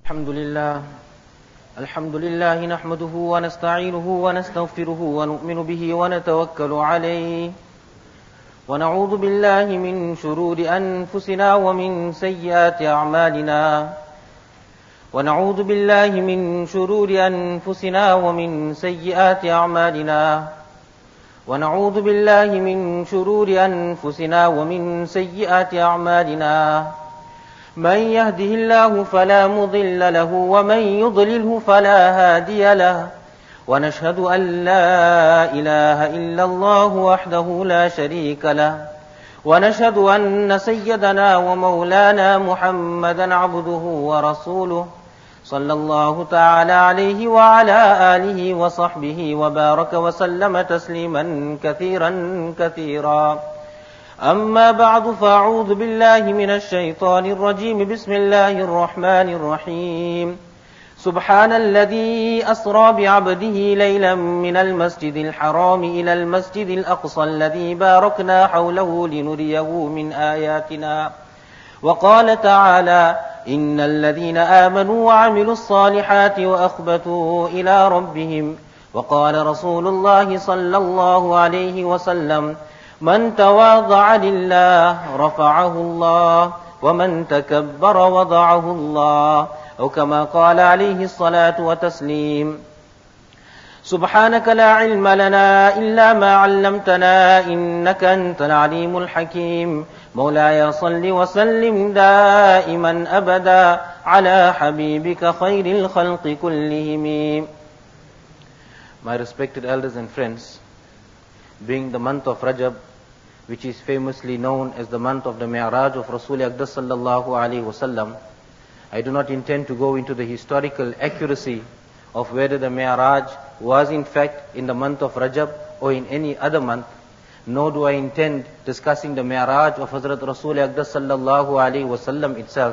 الحمد لله نحمده ونستعينه ونستغفره ونؤمن به ونتوكل عليه ونعوذ بالله من شرور أنفسنا ومن سيئات أعمالنا ونعوذ بالله من شرور أنفسنا ومن سيئات أعمالنا ونعوذ بالله من شرور أنفسنا ومن سيئات أعمالنا من يهده الله فلا مضل له ومن يضلله فلا هادي له ونشهد أن لا إله إلا الله وحده لا شريك له ونشهد أن سيدنا ومولانا محمدا عبده ورسوله صلى الله تعالى عليه وعلى آله وصحبه وبارك وسلم تسليما كثيرا كثيرا أما بعد فأعوذ بالله من الشيطان الرجيم بسم الله الرحمن الرحيم سبحان الذي أسرى بعبده ليلا من المسجد الحرام إلى المسجد الأقصى الذي باركنا حوله لنريه من آياتنا وقال تعالى إن الذين آمنوا وعملوا الصالحات وأخبتوا إلى ربهم وقال رسول الله صلى الله عليه وسلم من تواضع لله رفعه الله ومن تكبر وضعه الله أو كما قال عليه الصلاة والتسليم سبحانك لا علم لنا إلا ما علمتنا إنك أنت العليم الحكيم مولاي صل وسلم دائما أبدا على حبيبك خير الخلق كلهم. My respected elders and friends, being the month of Rajab, which is famously known as the month of the Mi'raj of Rasul Aqdas sallallahu alaihi wasallam, I do not intend to go into the historical accuracy of whether the Mi'raj was in fact in the month of Rajab or in any other month, nor do I intend discussing the Mi'raj of Hazrat Rasul Aqdas sallallahu alaihi wasallam itself.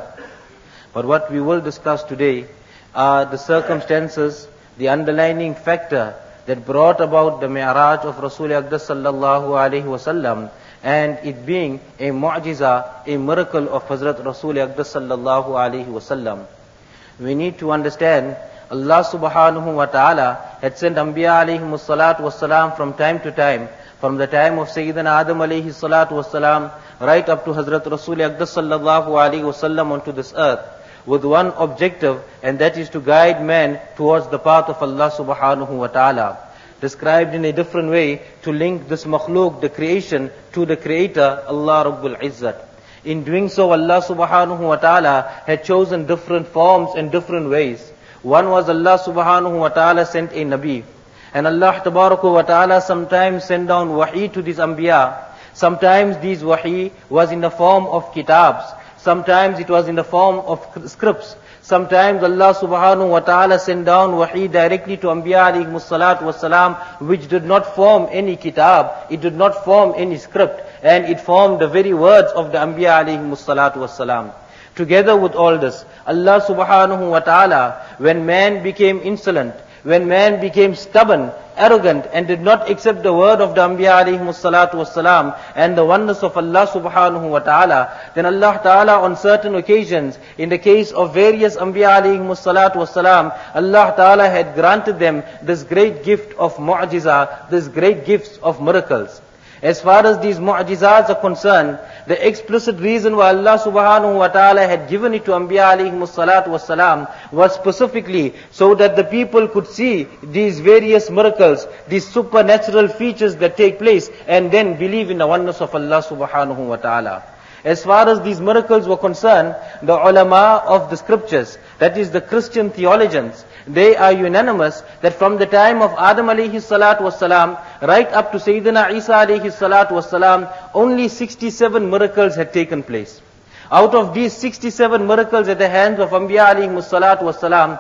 But what we will discuss today are the circumstances, the underlying factor that brought about the Mi'raj of Rasul Aqdas sallallahu alaihi wasallam, and it being a mu'jiza, a miracle of Hazrat Rasul Aqdas sallallahu alaihi wasallam. We need to understand Allah subhanahu wa ta'ala had sent Anbiya alayhimus salatu wassalam from time to time, from the time of Sayyidina Adam alayhi salatu wassalam right up to Hazrat Rasul Aqdas sallallahu alaihi wasallam onto this earth, with one objective, and that is to guide man towards the path of Allah subhanahu wa ta'ala. Described in a different way, to link this makhluk, the creation, to the creator, Allah Rabbul Izzat. In doing so, Allah subhanahu wa ta'ala had chosen different forms and different ways. One was Allah subhanahu wa ta'ala sent a Nabi. And Allah tabaraka wa ta'ala sometimes sent down wahi to these Anbiya. Sometimes these wahi was in the form of kitabs. Sometimes it was in the form of scripts. Sometimes Allah subhanahu wa ta'ala sent down wahi directly to Anbiya alayhimus salatu wassalam, which did not form any kitab, it did not form any script, and it formed the very words of the Anbiya alayhimus salatu wassalam. Together with all this, Allah subhanahu wa ta'ala, when man became insolent, when man became stubborn, arrogant, and did not accept the word of the Anbiya alayhimus salatu wassalam and the oneness of Allah subhanahu wa ta'ala, then Allah ta'ala on certain occasions, in the case of various Anbiya alayhimus salatu wassalam, Allah ta'ala had granted them this great gift of mu'jiza, this great gifts of miracles. As far as these mu'jizas are concerned, the explicit reason why Allah subhanahu wa ta'ala had given it to Anbiya alayhimus salatu wassalam was specifically so that the people could see these various miracles, these supernatural features that take place, and then believe in the oneness of Allah subhanahu wa ta'ala. As far as these miracles were concerned, the ulama of the scriptures, that is the Christian theologians, they are unanimous that from the time of Adam alayhi salatu wassalam right up to Sayyidina Isa alayhi salatu wassalam, only 67 miracles had taken place. Out of these 67 miracles at the hands of Anbiya alayhi salatu wassalam,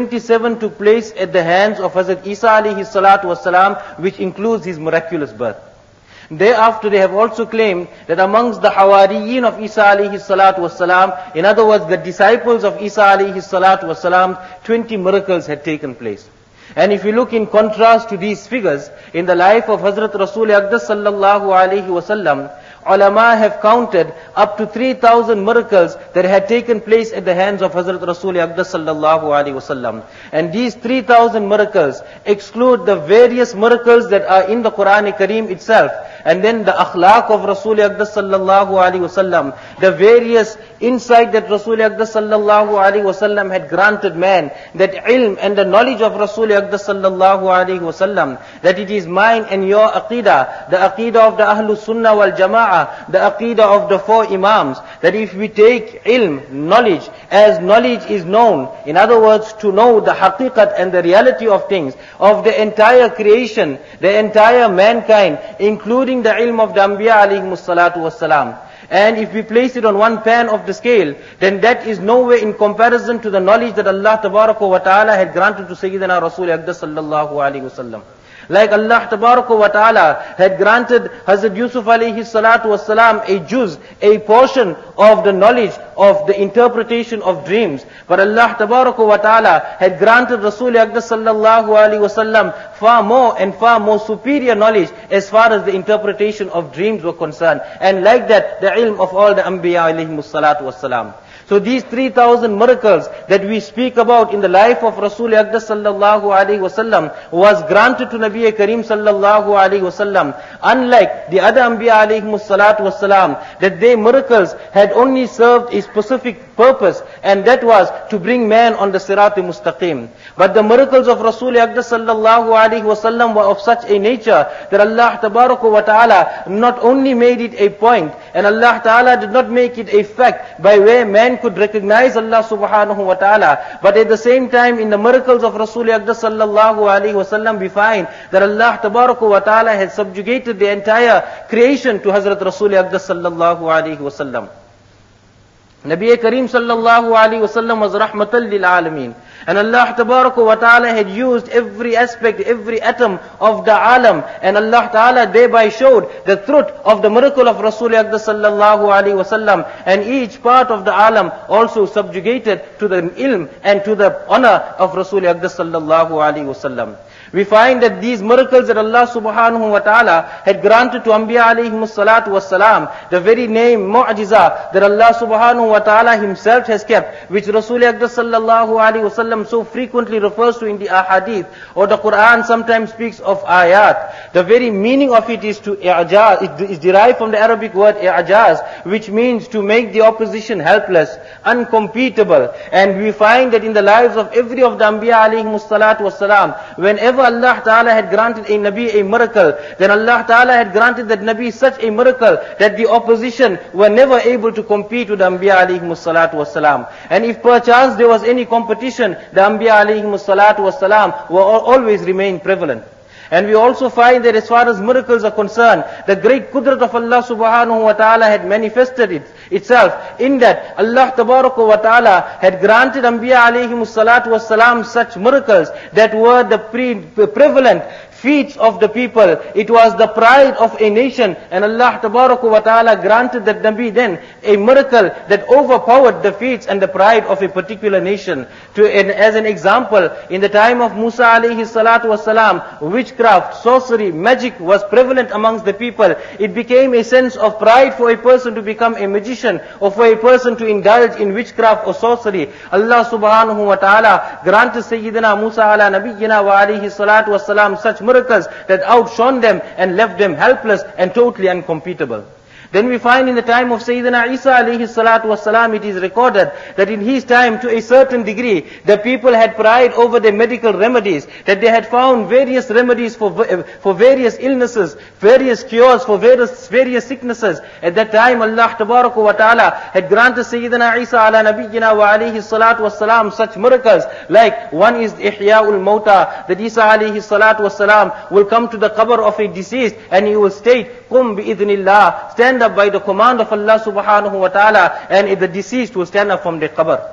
27 took place at the hands of Hazrat Isa alayhi salatu wassalam, which includes his miraculous birth. Thereafter they have also claimed that amongst the Hawariyin of Isa alayhi salatu wassalam, in other words the disciples of Isa alayhi salatu wassalam, 20 miracles had taken place. And if you look in contrast to these figures, in the life of Hazrat Rasul Aqdas sallallahu alaihi wasallam, ulama have counted up to 3,000 miracles that had taken place at the hands of Hazrat Rasul Aqdas sallallahu alaihi wasallam. And these 3,000 miracles exclude the various miracles that are in the Quran Kareem itself, and then the akhlaq of Rasul Aqdas sallallahu alaihi wasallam, the various insight that Rasul Aqdas sallallahu alaihi wasallam had granted man, that ilm and the knowledge of Rasul Aqdas sallallahu alaihi wasallam, that it is mine and your aqidah, the aqidah of the Ahlus Sunnah wal Jama'ah, the aqidah of the four Imams, that if we take ilm, knowledge, as knowledge is known, in other words, to know the haqiqat and the reality of things, of the entire creation, the entire mankind, including the ilm of the Anbiya alayhimus salatu wassalam. And if we place it on one pan of the scale, then that is nowhere in comparison to the knowledge that Allah Tabaraka wa Ta'ala had granted to Sayyidina Rasul Aqdas sallallahu alayhi wasallam. Like Allah Tabaraka wa Ta'ala had granted Hazrat Yusuf alayhi salatu wasalam a juz, a portion of the knowledge of the interpretation of dreams. But Allah Tabaraka wa Ta'ala had granted Rasul Aqdas sallallahu alayhi wasallam far more and far more superior knowledge as far as the interpretation of dreams were concerned. And like that, the ilm of all the Anbiya alayhi salatu wasalam. So these 3,000 miracles that we speak about in the life of Rasul Aqdas sallallahu alaihi wasallam was granted to Nabi Kareem sallallahu alaihi wasallam. Unlike the other Anbiya alayhimus salatu wasalam, that their miracles had only served a specific purpose, and that was to bring man on the Sirat-e-Mustaqim. But the miracles of Rasul Aqdas sallallahu alaihi wasallam were of such a nature that Allah Tabaraka wa Ta'ala not only made it a point, and Allah Ta'ala did not make it a fact by where man could recognize Allah subhanahu wa ta'ala, but at the same time in the miracles of Rasul Aqdas sallallahu alaihi wasallam we find that Allah tabaraka wa ta'ala has subjugated the entire creation to Hazrat Rasul Aqdas sallallahu alaihi wasallam. Nabi Kareem sallallahu alaihi wasallam was rahmatan lil alameen. And Allah Tabaraka wa Ta'ala had used every aspect, every atom of the alam. And Allah Ta'ala thereby showed the truth of the miracle of Rasul Aqdas sallallahu alaihi wasallam. And each part of the alam also subjugated to the ilm and to the honor of Rasul Aqdas sallallahu alaihi wasallam. We find that these miracles that Allah subhanahu wa ta'ala had granted to Anbiya alayhimus salatu wassalam, the very name Mu'jiza that Allah subhanahu wa ta'ala himself has kept, which Rasul Aqdas sallallahu alayhi wasallam so frequently refers to in the ahadith, or the Quran sometimes speaks of ayat. The very meaning of it is to i'jaz, it is derived from the Arabic word i'jaz, which means to make the opposition helpless, uncompetable. And we find that in the lives of every of the Anbiya alayhimus salatu wassalam, whenever Allah Ta'ala had granted a Nabi a miracle, then Allah Ta'ala had granted that Nabi such a miracle that the opposition were never able to compete with the Anbiya alayhimus salatu wassalam. And if perchance there was any competition, the Anbiya alayhimus salatu wassalam will always remain prevalent. And we also find that as far as miracles are concerned, the great qudrat of Allah subhanahu wa ta'ala had manifested itself in that Allah tabaraka wa ta'ala had granted Anbiya alayhimus salatu wassalam such miracles that were the prevalent feats of the people. It was the pride of a nation, and Allah tabaraka wa ta'ala granted that Nabi then a miracle that overpowered the feats and the pride of a particular nation. As an example, in the time of Musa alayhi salatu wasalam, witchcraft, sorcery, magic was prevalent amongst the people. It became a sense of pride for a person to become a magician, or for a person to indulge in witchcraft or sorcery. Allah subhanahu wa ta'ala granted Sayyidina Musa ala nabiyyina wa alayhi salatu wasalam such miracles that outshone them and left them helpless and totally uncompetable. Then we find in the time of Sayyidina Isa alayhi salatu wasalam, it is recorded that in his time, to a certain degree, the people had pride over their medical remedies, that they had found various remedies for various illnesses, various cures for various sicknesses. At that time, Allah tabaraka wa ta'ala had granted Sayyidina Isa ala nabiyyina wa alayhi salatu wasalam such miracles, like one is Ihya'ul Mauta, that Isa alayhi salatu wasalam will come to the qabr of a deceased and he will state, Qum bi-idhnillah, stand up by the command of Allah subhanahu wa ta'ala, and the deceased will stand up from the qabr.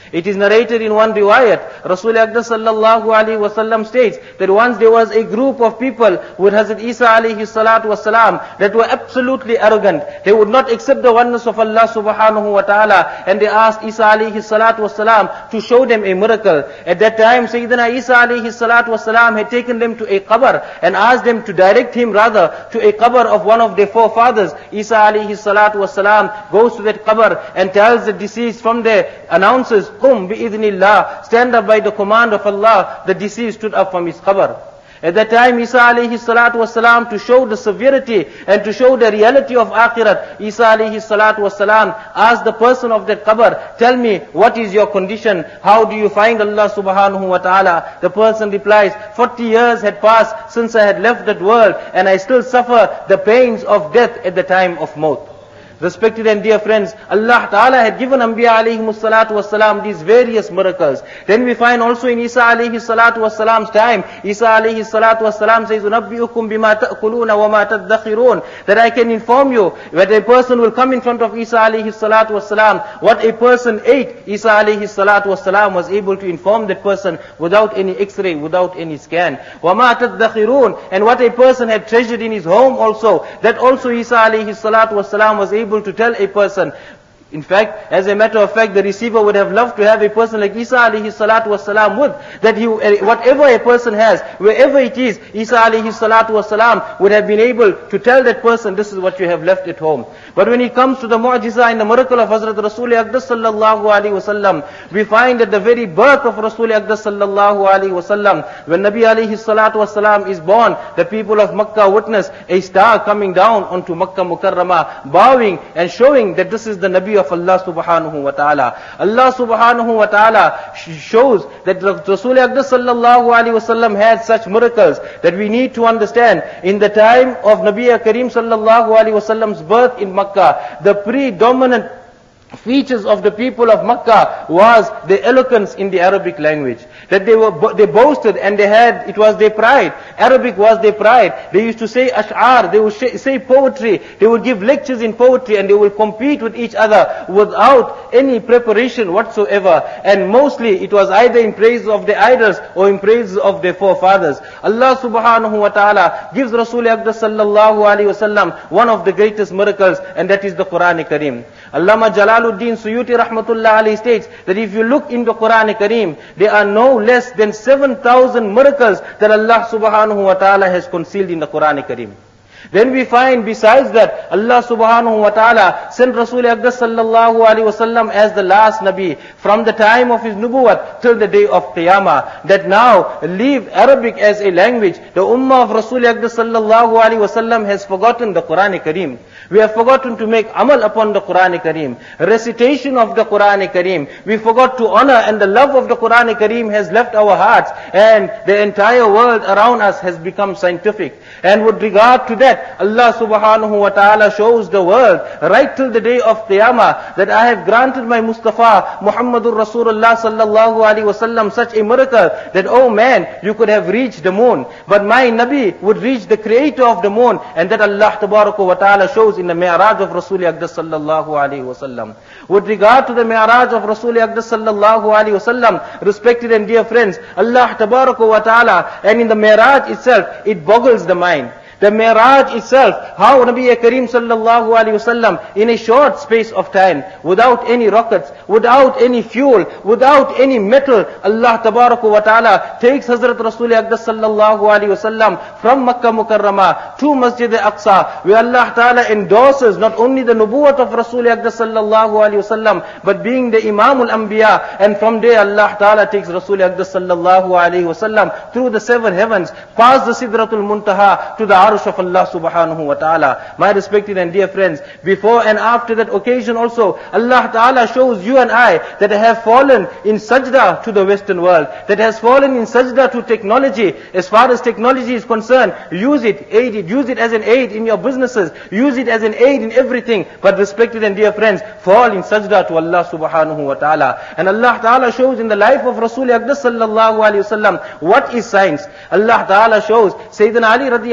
It is narrated in one riwayat, Rasul Akbar sallallahu alaihi wasallam states that once there was a group of people with Hazrat Isa alayhi salatu wasalam that were absolutely arrogant. They would not accept the oneness of Allah subhanahu wa ta'ala, and they asked Isa alayhi salatu wasalam to show them a miracle. At that time, Sayyidina Isa alayhi salatu wasalam had taken them to a qabr and asked them to direct him rather to a qabr of one of their forefathers. Isa alayhi salatu wasalam goes to that qabr and tells the deceased from there, announces, Qum bi-idhnillah, stand up by the command of Allah. The deceased stood up from his qabr. At that time, Isa alayhi salatu wasalam, to show the severity and to show the reality of akhirat, Isa alayhi salatu wasalam asked the person of that qabr, tell me, what is your condition? How do you find Allah subhanahu wa ta'ala? The person replies, 40 years had passed since I had left that world, and I still suffer the pains of death at the time of maut. Respected and dear friends, Allah Ta'ala had given Anbiya alayhi salatu wasalam these various miracles. Then we find also in Isa alayhi salatu wasalam's time, Isa alayhi salatu wasalam says, "Unabbi'ukum bima ta'kuluna wa ma tadakhirun," that I can inform you that a person will come in front of Isa alayhi salatu wasalam, what a person ate. Isa alayhi salatu wasalam was able to inform that person without any x-ray, without any scan. Wa ma tadakhirun, and what a person had treasured in his home also, that also Isa alayhi salatu wasalam was able to tell a person. In fact, as a matter of fact, the receiver would have loved to have a person like Isa alayhi salatu wasalam with, that he, whatever a person has, wherever it is, Isa alayhi salatu wasalam would have been able to tell that person, this is what you have left at home. But when it comes to the mu'jiza and the miracle of Hazrat Rasul Akbar sallallahu alaihi wasallam, we find that the very birth of Rasul Akbar sallallahu alaihi wasallam, when Nabi alayhi salatu wasalam is born, the people of Makkah witness a star coming down onto Makkah Mukarramah, bowing and showing that this is the Nabi of Allah subhanahu wa ta'ala. Allah subhanahu wa ta'ala shows that Rasul Akbar sallallahu alaihi wasallam had such miracles that we need to understand. In the time of Nabi Kareem sallallahu alaihi wasallam's birth in Makkah, the predominant features of the people of Makkah was the eloquence in the Arabic language. That they boasted and they had, it was their pride. Arabic was their pride. They used to say ash'ar, they would say poetry, they would give lectures in poetry, and they will compete with each other without any preparation whatsoever. And mostly it was either in praise of the idols or in praise of their forefathers. Allah subhanahu wa ta'ala gives Rasul Akbar sallallahu alaihi wasallam one of the greatest miracles, and that is the Quran Kareem. Allama Jalaluddin Suyuti rahmatullah alayhi states that if you look in the Quran Kareem, there are no less than 7,000 miracles that Allah subhanahu wa ta'ala has concealed in the Quran Kareem. Then we find besides that, Allah subhanahu wa ta'ala sent Rasul Akbar sallallahu alaihi wasallam as the last Nabi from the time of his nubuwwat till the day of Qiyamah. That now leave Arabic as a language. The ummah of Rasul Akbar sallallahu alaihi wasallam has forgotten the Quran Kareem. We have forgotten to make amal upon the Quran Kareem, recitation of the Quran Kareem. We forgot to honor, and the love of the Quran Kareem has left our hearts, and the entire world around us has become scientific. And with regard to that, Allah subhanahu wa ta'ala shows the world right till the day of Qiyamah that I have granted my Mustafa Muhammadur Rasulullah sallallahu alaihi wasallam such a miracle that, oh man, you could have reached the moon, but my Nabi would reach the creator of the moon. And that Allah tabaraka wa ta'ala shows in the Mi'raj of Rasul Akbar sallallahu alaihi wasallam. With regard to the Mi'raj of Rasul Akbar sallallahu alaihi wasallam, respected and dear friends, Allah tabaraka wa ta'ala, and in the Mi'raj itself, it boggles the mind. The Mi'raj itself, how Nabi Kareem sallallahu alaihi wasallam in a short space of time, without any rockets, without any fuel, without any metal, Allah tabaraka wa ta'ala takes Hazrat Rasul Akbar sallallahu alaihi wasallam from Makkah Mukarramah to Masjid al-Aqsa, where Allah ta'ala endorses not only the nubuwwat of Rasul Akbar sallallahu alaihi wasallam, but being the Imam al-Anbiya. And from there Allah ta'ala takes Rasul Akbar sallallahu alaihi wasallam through the seven heavens, past the Sidratul Muntaha to the of Allah subhanahu wa ta'ala. My respected and dear friends, before and after that occasion also, Allah ta'ala shows you and I that have fallen in sajda to the Western world, that has fallen in sajda to technology. As far as technology is concerned, use it, aid it, use it as an aid in your businesses, use it as an aid in everything. But respected and dear friends, fall in sajda to Allah subhanahu wa ta'ala. And Allah ta'ala shows in the life of Rasul Akbar sallallahu alaihi wasallam what is science. Allah ta'ala shows Sayyidina Ali radiyallahu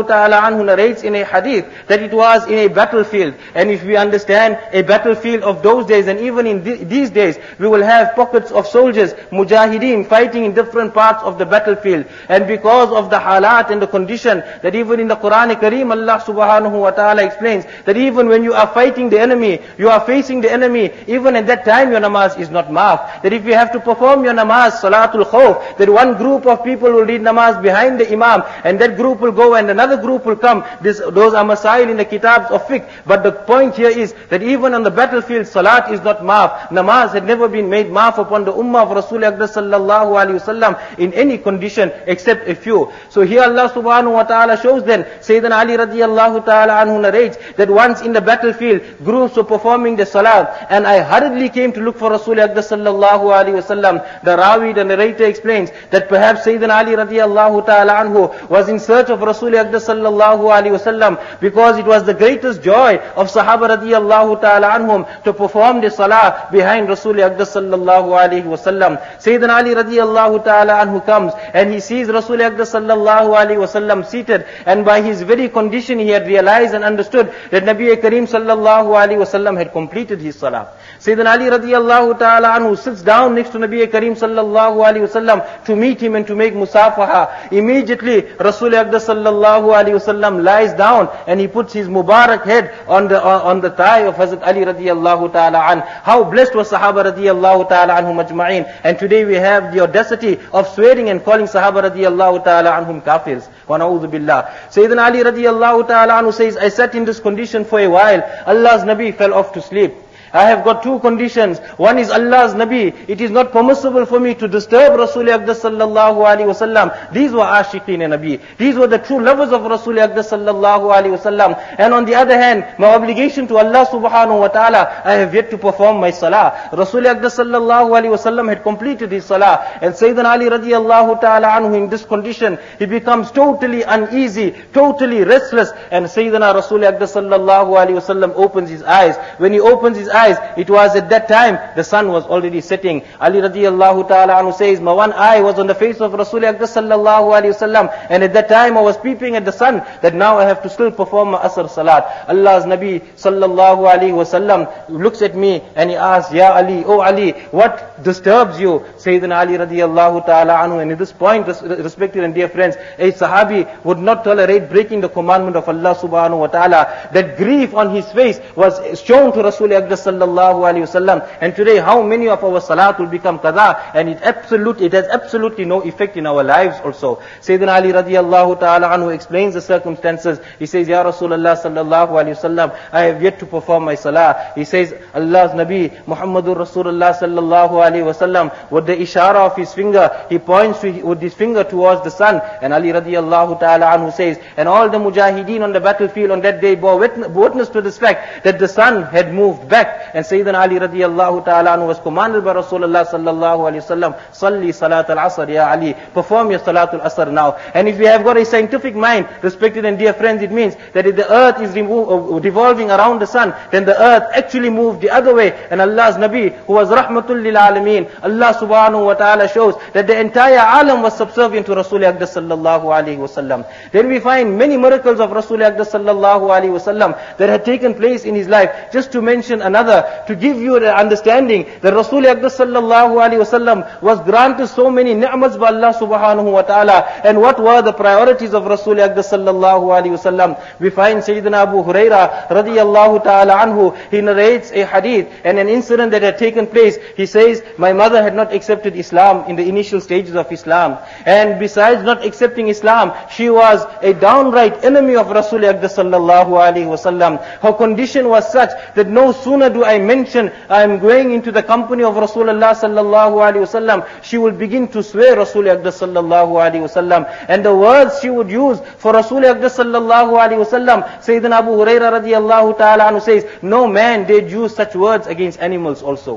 ta'ala anhu narrates in a hadith that it was in a battlefield. And if we understand a battlefield of those days, and even in these days, we will have pockets of soldiers, mujahideen, fighting in different parts of the battlefield. And because of the halat and the condition, that even in the Quran Kareem, Allah subhanahu wa ta'ala explains that even when you are fighting the enemy, you are facing the enemy, even at that time your namaz is not maaf. That if you have to perform your namaz, salatul khawf, that one group of people will read namaz behind the imam, and that group will go and another group will come. Those are masail in the kitabs of fiqh. But the point here is that even on the battlefield, salat is not maaf. Namaz had never been made maaf upon the ummah of Rasul Akdas sallallahu alayhi wasallam in any condition except a few. So here Allah subhanahu wa ta'ala shows then, Sayyidina Ali radiyallahu ta'ala anhu narrates that once in the battlefield, groups were performing the salat, and I hurriedly came to look for Rasul Akdas sallallahu alayhi wasallam. The Rawi, the narrator, explains that perhaps Sayyidina Ali radiyallahu ta'ala anhu was in search of Rasul Akdas sallallahu alayhi wasallam, because it was the greatest joy of Sahaba radiyallahu ta'ala anhum to perform the salah behind Rasul Akdas sallallahu alayhi wasallam. Sayyidina Ali radiyallahu ta'ala anhu comes and he sees Rasul Akdas sallallahu alayhi wasallam seated, and by his very condition he had realized and understood that Nabi Kareem sallallahu alayhi wasallam had completed his salah. Sayyidina Ali radiyallahu ta'ala anhu sits down next to Nabi Kareem sallallahu alayhi wasallam to meet him and to make musafaha. Immediately Rasul Akdas sallallahu alayhi wasallam lies down and he puts his Mubarak head on the thigh of Hazrat Ali radiyallahu ta'ala an. How blessed was Sahaba radiyallahu ta'ala anhum ajma'in. And today we have the audacity of swearing and calling Sahaba radiyallahu ta'ala anhum kafirs. Wa na'udhu billah. Sayyidina Ali radiyallahu ta'ala anhu says, I sat in this condition for a while. Allah's Nabi fell off to sleep. I have got two conditions. One is Allah's Nabi. It is not permissible for me to disturb Rasul Akdas sallallahu alayhi wasallam. These were Ashiqeen Nabi. These were the true lovers of Rasul Akdas sallallahu alayhi wasallam. And on the other hand, my obligation to Allah subhanahu wa ta'ala, I have yet to perform my salah. Rasul Akdas sallallahu alayhi wasallam had completed his salah. And Sayyidina Ali radiyallahu ta'ala anhu, in this condition, he becomes totally uneasy, totally restless. And Sayyidina Rasul Akdas sallallahu alayhi wasallam opens his eyes. When he opens his eyes, it was at that time the sun was already setting. Ali radiyallahu ta'ala anhu says, my one eye was on the face of Rasul Akdas sallallahu alayhi wasallam, and at that time I was peeping at the sun, that now I have to still perform my asr salat. Allah's Nabi sallallahu alayhi wasallam looks at me and he asks, Ya Ali, oh Ali, what disturbs you? Sayyidina Ali radiyallahu ta'ala anhu, and at this point, respected and dear friends, a sahabi would not tolerate breaking the commandment of Allah subhanahu wa ta'ala. That grief on his face was shown to Rasul Akdas sallallahu alayhi wasallam. And today, how many of our salat will become qada, and it has absolutely no effect in our lives also. Sayyidina Ali radiyallahu ta'ala anhu explains the circumstances. He says, Ya Rasulullah sallallahu alayhi wasallam, I have yet to perform my salah. He says, Allah's Nabi Muhammadur Rasulullah sallallahu alayhi wasallam, with the ishara of his finger, he points with his finger towards the sun. And Ali radiyallahu ta'ala anhu says, and all the mujahideen on the battlefield on that day bore witness to this fact, that the sun had moved back. And Sayyidina Ali radiyallahu ta'ala anhu was commanded by Rasulullah sallallahu alayhi wasallam, Salli salat al-asr ya Ali, perform your salat al-asr now. And if we have got a scientific mind, respected and dear friends, it means that if the earth is revolving around the sun, then the earth actually moved the other way. And Allah's Nabi, who was rahmatul lil alameen, Allah subhanahu wa ta'ala shows that the entire alam was subservient to Rasul Akdas sallallahu alayhi wasallam. Then we find many miracles of Rasul Akdas sallallahu alayhi wasallam that had taken place in his life. Just to mention another, to give you the understanding that Rasul Akdas sallallahu alayhi wasallam was granted so many ni'mats by Allah subhanahu wa ta'ala. And what were the priorities of Rasul Akdas sallallahu alayhi wasallam? We find Sayyidina Abu Huraira radiyallahu ta'ala anhu, he narrates a hadith and an incident that had taken place. He says, my mother had not accepted Islam in the initial stages of Islam. And besides not accepting Islam, she was a downright enemy of Rasul Akdas sallallahu alayhi wasallam. Her condition was such that no sooner do I mention I am going into the company of Rasulullah sallallahu alaihi wasallam, she would begin to swear Rasul Akdas sallallahu alaihi wasallam. And the words she would use for Rasul Akdas sallallahu alaihi wasallam, Sayyidina Abu Huraira radiyallahu ta'ala anhu says, no man did use such words against animals also.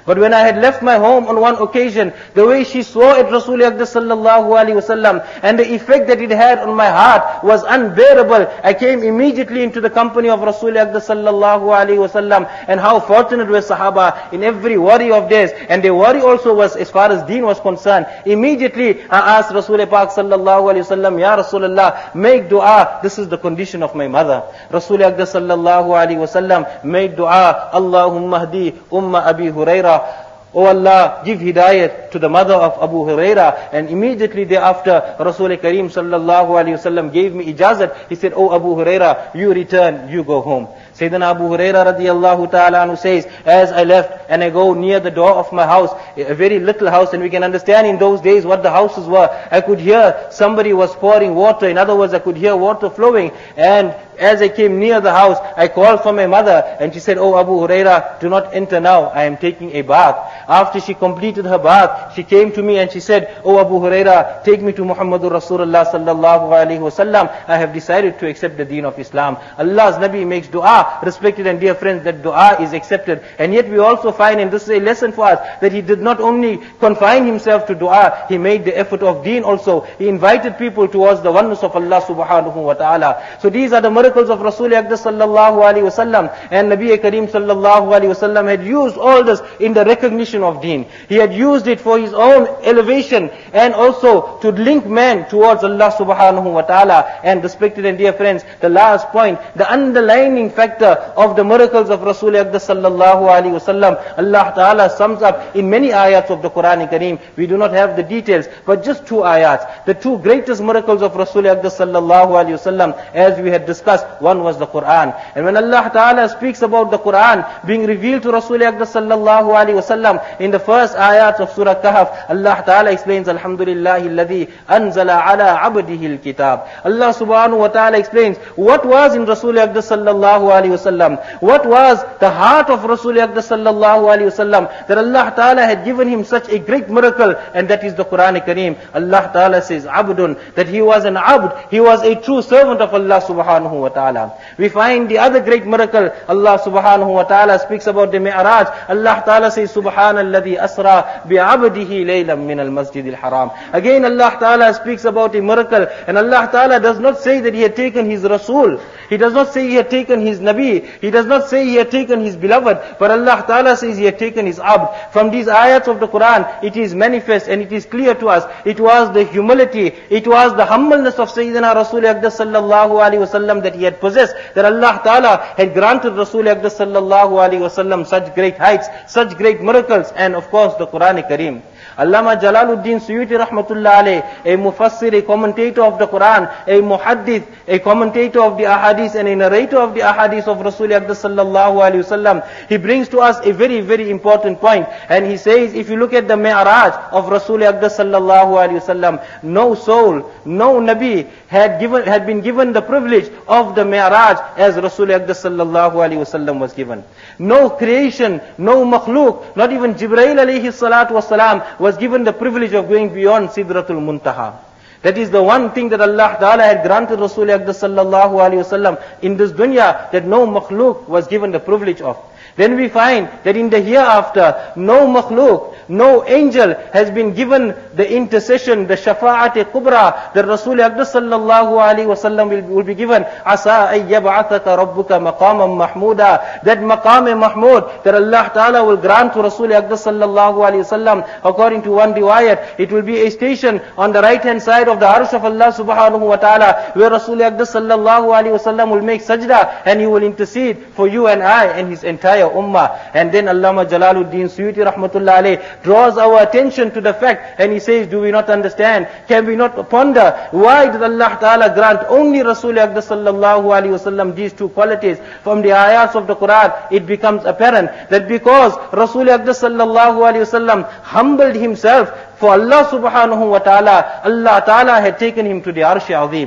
But when I had left my home on one occasion, the way she swore at Rasulullah sallallahu alaihi wasallam and the effect that it had on my heart was unbearable. I came immediately into the company of Rasulullah sallallahu alaihi wasallam, and how fortunate were Sahaba in every worry of theirs, and their worry also was as far as deen was concerned. Immediately I asked Rasulullah Pak sallallahu alaihi wasallam, Ya Rasulullah, make dua. This is the condition of my mother. Rasulullah sallallahu alaihi wasallam made dua, Allahumma hdi umma Abi Huraira. Oh Allah, give hidayat to the mother of Abu Huraira. And immediately thereafter, Rasul Kareem sallallahu alayhi wasallam gave me ijazat. He said, oh Abu Huraira, you return, you go home. Sayyidina Abu Huraira radiyallahu ta'ala anhu says, as I left and I go near the door of my house, a very little house, and we can understand in those days what the houses were. I could hear somebody was pouring water. In other words, I could hear water flowing. And as I came near the house, I called for my mother, and she said, oh Abu Huraira, do not enter now, I am taking a bath. After she completed her bath, she came to me and she said, oh Abu Huraira, take me to Muhammadur Rasulullah sallallahu alaihi wasallam. I have decided to accept the deen of Islam. Allah's Nabi makes dua. Respected and dear friends, that dua is accepted. And yet we also find, and this is a lesson for us, that he did not only confine himself to dua, he made the effort of deen also. He invited people towards the oneness of Allah subhanahu wa ta'ala. So these are the miracles of Rasulullah sallallahu alaihi wasallam. And Nabi Kareem sallallahu alaihi wasallam had used all this in the recognition of deen. He had used it for his own elevation and also to link man towards Allah subhanahu wa ta'ala. And respected and dear friends, the last point, the underlining factor of the miracles of Rasulullah sallallahu alaihi wasallam, Allah ta'ala sums up in many ayats of the Quran Kareem. We do not have the details, but just two ayats. The two greatest miracles of Rasulullah sallallahu alaihi wasallam, as we had discussed, one was the Quran. And when Allah ta'ala speaks about the Quran being revealed to Rasulullah sallallahu alaihi wasallam, in the first ayat of Surah Kahf, Allah ta'ala explains, Alhamdulillahi alladhi anzala ala abdihi al-kitab. Allah subhanahu wa ta'ala explains what was in Rasulullah sallallahu alaihi wasallam, what was the heart of Rasulullah sallallahu alaihi wasallam, that Allah ta'ala had given him such a great miracle, and that is the Quran Kareem. Allah ta'ala says, abdun, that he was an abd, he was a true servant of Allah subhanahu wa ta'ala. We find the other great miracle, Allah subhanahu wa ta'ala speaks about the Mi'raj. Allah ta'ala says, Subhanalladhi asra bi'abdihi laylan min al-masjid al-haram. Again Allah ta'ala speaks about a miracle, and Allah ta'ala does not say that he had taken his Rasul. He does not say he had taken his Nabi. He does not say he had taken his beloved. But Allah Ta'ala says he had taken his abd. From these ayats of the Quran, it is manifest and it is clear to us. It was the humility, it was the humbleness of Sayyidina Rasulullah sallallahu alaihi wasallam that he had possessed, that Allah Ta'ala had granted Rasulullah sallallahu alaihi wasallam such great heights, such great miracles, and of course the Quran Kareem. Allama Jalaluddin Suyuti rahmatullah alayh, a mufassir, a commentator of the Quran, a muhaddith, a commentator of the ahadith and a narrator of the ahadith of Rasulullah sallallahu alaihi wasallam, he brings to us a very, very important point. And he says, if you look at the Mi'raj of Rasulullah sallallahu alaihi wasallam, no soul, no Nabi had been given the privilege of the Mi'raj as Rasulullah sallallahu alaihi wasallam was given. No creation, no makhluk, not even Jibreel alayhi salatu wasalam was given the privilege of going beyond Sidratul Muntaha. That is the one thing that Allah Ta'ala had granted Rasulullah sallallahu alaihi wasallam in this dunya, that no makhluk was given the privilege of. Then we find that in the hereafter, no makhluk, no angel has been given the intercession, the shafa'at kubra, that Rasulullah sallallahu alaihi wasallam will be given. Asa ay yab'athaka rabbuka maqaman mahmuda. That maqam mahmud that Allah Ta'ala will grant to Rasulullah sallallahu alaihi wasallam, according to one riwayat, it will be a station on the right hand side of the arsh of Allah subhanahu wa ta'ala, where Rasulullah sallallahu alaihi wasallam will make sajda and he will intercede for you and I and his entire ummah. And then Allama Jalaluddin Suyuti rahmatullah alayh draws our attention to the fact, and he says, do we not understand? Can we not ponder why did Allah Ta'ala grant only Rasulullah sallallahu alaihi wasallam these two qualities? From the ayats of the Quran, it becomes apparent that because Rasulullah sallallahu alaihi wasallam humbled himself for Allah subhanahu wa ta'ala, Allah Ta'ala had taken him to the Arsh Azim.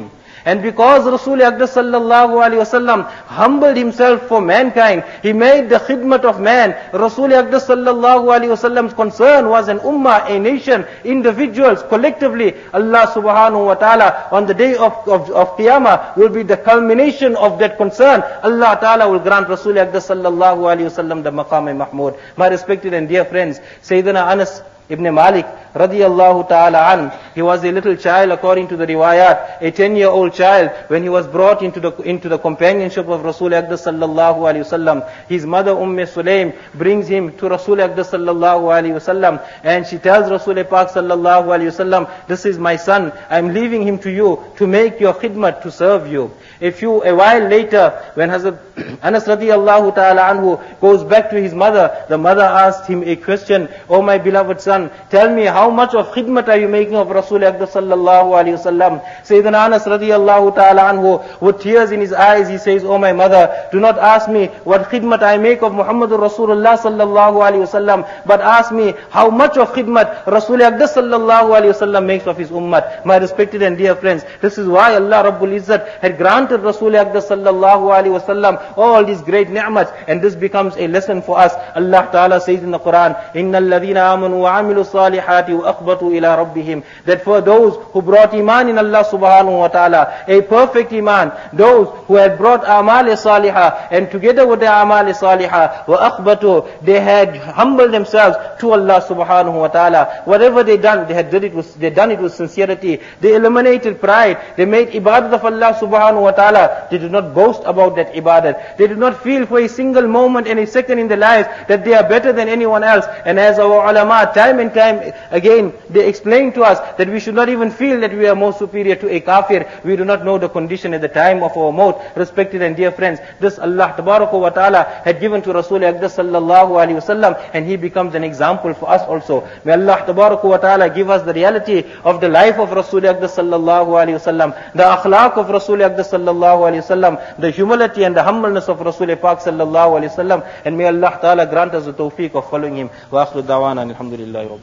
And because Rasul Aqdas sallallahu alayhi wasallam humbled himself for mankind, he made the khidmat of man. Rasul Aqdas sallallahu alayhi wasallam's concern was an ummah, a nation, individuals, collectively. Allah subhanahu wa ta'ala on the day of Qiyamah will be the culmination of that concern. Allah ta'ala will grant Rasul Aqdas sallallahu alayhi wasallam the maqam mahmud. My respected and dear friends, Sayyidina Anas Ibn Malik radiyallahu ta'ala an, he was a little child according to the riwayat, a 10-year-old child when he was brought into the companionship of Rasul Aqdas sallallahu alayhi wasallam. His mother Sulaim brings him to Rasul Aqdas sallallahu alayhi wasallam, and she tells Rasul Pak sallallahu alayhi wasallam, this is my son, I am leaving him to you to make your khidmat, to serve you. A while later, when Hazrat Anas radiyallahu ta'ala anhu goes back to his mother, the mother asked him a question, oh my beloved son, tell me how much of khidmat are you making of Rasul Aqdas sallallahu alayhi wasallam? Sayyidina Anas radiyallahu ta'ala anhu, with tears in his eyes, he says, oh my mother, do not ask me what khidmat I make of Muhammadur Rasulullah sallallahu alayhi wasallam, but ask me how much of khidmat Rasul Aqdas sallallahu alayhi wasallam makes of his ummah. My respected and dear friends, this is why Allah Rabbul Izzat had granted Rasul Aqdas sallallahu alayhi wasallam all these great ni'mats, and this becomes a lesson for us. Allah Ta'ala says in the Quran, Innal ladhina amanu wa amilu salihati wa akhbatu ila rabbihim, that for those who brought iman in Allah subhanahu wa ta'ala, a perfect iman, those who had brought amal salihah, and together with their amal salihah, wa akhbatu, they had humbled themselves to Allah subhanahu wa ta'ala. Whatever they done, they done it with sincerity. They eliminated pride. They made ibadat of Allah subhanahu wa ta'ala. They did not boast about that ibadat. They did not feel for a single moment and a second in their lives that they are better than anyone else. And as our ulama time and time again, they explain to us that we should not even feel that we are more superior to a kafir. We do not know the condition at the time of our maut. Respected and dear friends, this Allah tabaraka wa ta'ala had given to Rasul Aqdas sallallahu alayhi wasallam, and he becomes an example for us also. May Allah tabaraka wa ta'ala give us the reality of the life of Rasul Aqdas sallallahu alayhi wasallam, the akhlaq of Rasul Aqdas sallallahu alayhi wasallam, the humility and the humbleness of Rasul Pak sallallahu alayhi wasallam, and may Allah ta'ala grant us the tawfiq of following him. Wa akhiru da'wana alhamdulillahi.